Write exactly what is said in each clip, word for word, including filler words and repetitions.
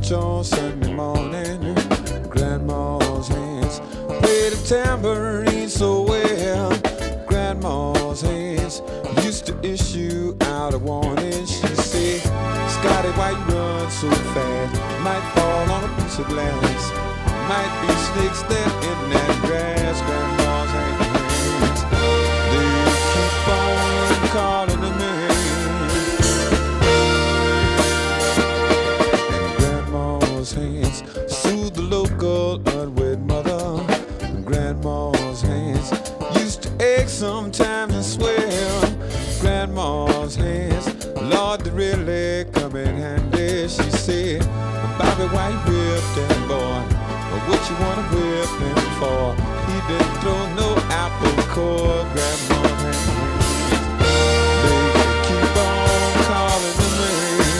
church on Sunday morning. Grandma's hands played the tambourine so well. Grandma's hands used to issue out a warning. She said, Scotty, why you run so fast? Might fall on a piece of glass. Might be snakes there in that grass. Grandma's hands, they keep on calling to me. Hands soothe the local unwed mother. Grandma's hands used to ache sometimes and swell. Grandma's hands, Lord, they really come in handy. She said, Bobby, why you whip that boy? Or what you wanna whip him for? He didn't throw no apple core. Grandma's hands, they keep on calling to me.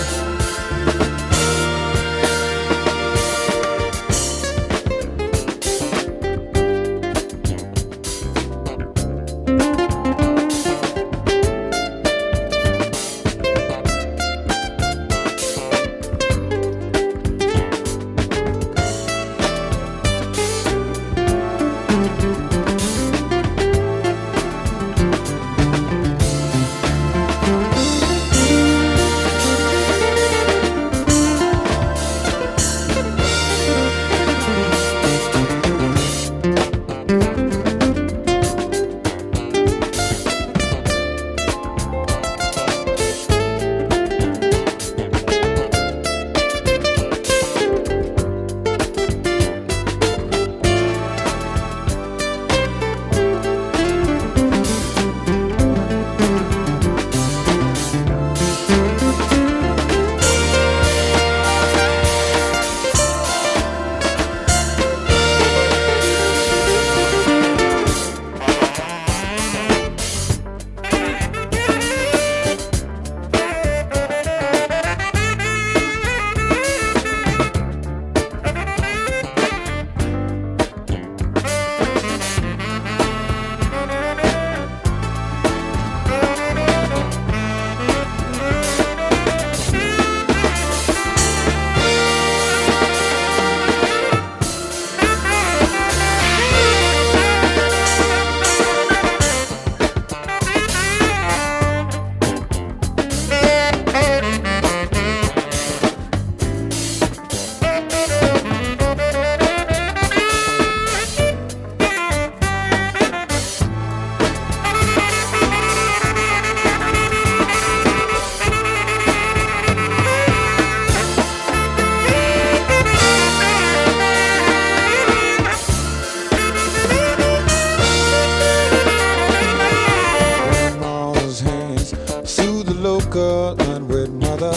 Unwed mother.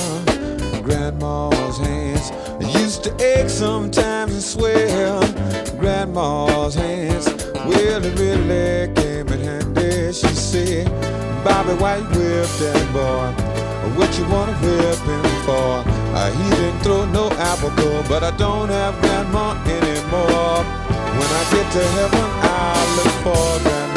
Grandma's hands used to ache sometimes and swell. Grandma's hands, well, it really came in handy. She said, Bobby, why you whip that boy? What you wanna whip him for? Uh, he didn't throw no apple core, but I don't have grandma anymore. When I get to heaven, I'll look for grandma.